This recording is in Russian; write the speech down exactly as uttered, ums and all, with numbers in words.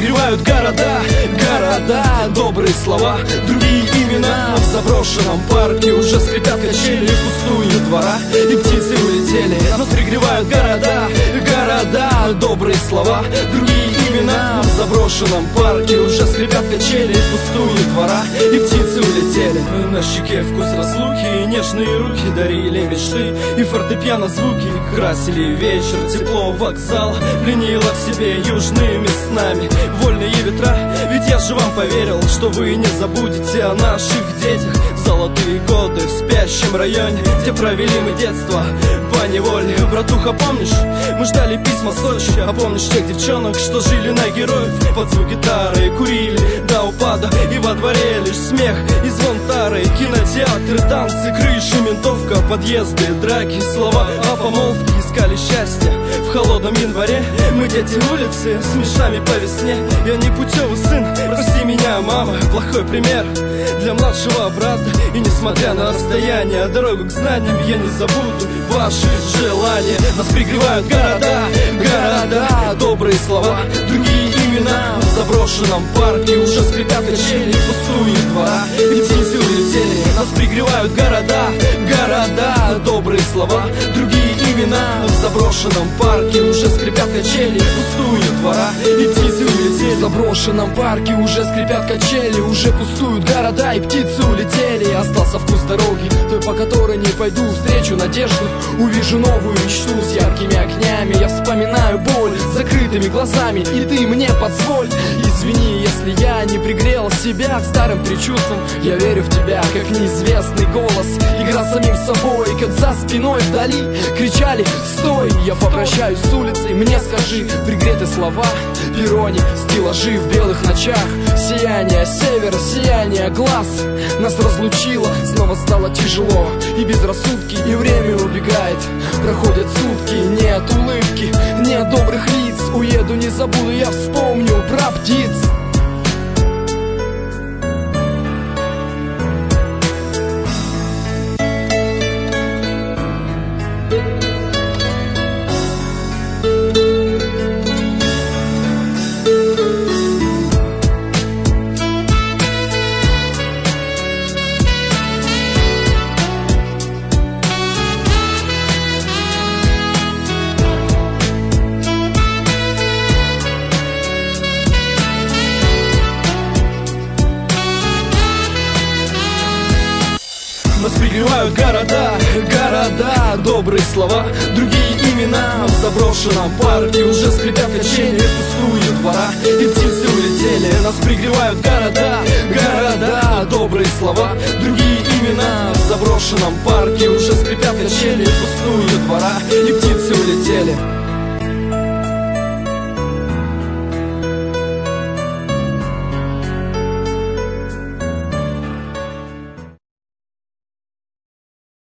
пригревают города, города, добрые слова, другие имена. В заброшенном парке уже скрипят качели, пустуют двора, и птицы улетели. Нас пригревают города, города, добрые слова, другие имена. В заброшенном парке уже скрипят качели, пустуют двора, и птицы улетели. На щеке вкус разлуки, и нежные руки дарили мечты, и фортепиано звуки красили вечер. Тепло вокзал пленило к себе южными снами, вольные ветра. Ведь я же вам поверил, что вы не забудете о наших детях. Золотые годы в спящем районе, где провели мы детство по неволе. Братуха, помнишь, мы ждали письма с Сочи? А помнишь тех девчонок, что жили на героев под звук гитары, курили до упада, и во дворе лишь смех и звон тары. Кинотеатры, танцы, крыши, ментовка, подъезды, драки, слова о помолвке. Искали счастье в холодном январе. Мы дети улицы с мечтами по весне. Я не путевый сын, прости меня, мама, плохой пример для младшего брата. И несмотря на расстояние, дорогу к знаниям я не забуду ваши желания. Нас пригревают города, города, добрые слова, другие имена. В заброшенном парке уже скрипят качели, пустуют двора, и птицы улетели. Нас пригревают города, города, добрые слова, другие имена. В заброшенном парке уже скрипят качели, пустуют двора, и птицы улетели. В заброшенном парке уже скрипят качели, уже пустуют города, и птицы улетели. Остался вкус дороги, той, по которой не пойду. Встречу надежду, увижу новую мечту. С яркими огнями я вспоминаю боль, с закрытыми глазами, и ты мне позволь. Извини, если я не пригрел себя к старым предчувствиям. Я верю в тебя, как неизвестный голос. Игра с самим собой, как за спиной вдали кричали «Стой!». Я попрощаюсь с улицей, мне скажи пригретые слова. Перроне, стеллажи в белых ночах, сияние севера, сияние глаз нас разлучило, снова стало тяжело и безрассудки, и время убегает. Проходят сутки, нет улыбки, нет добрых лиц. Уеду, не забуду, я вспомню про птиц. Нас пригревают города, города, добрые слова, другие имена. В заброшенном парке уже скрипят качели, пустуют двора, и птицы улетели. Нас пригревают города, города, добрые слова, другие имена. В заброшенном парке уже скрипят качели, пустуют двора, и птицы улетели.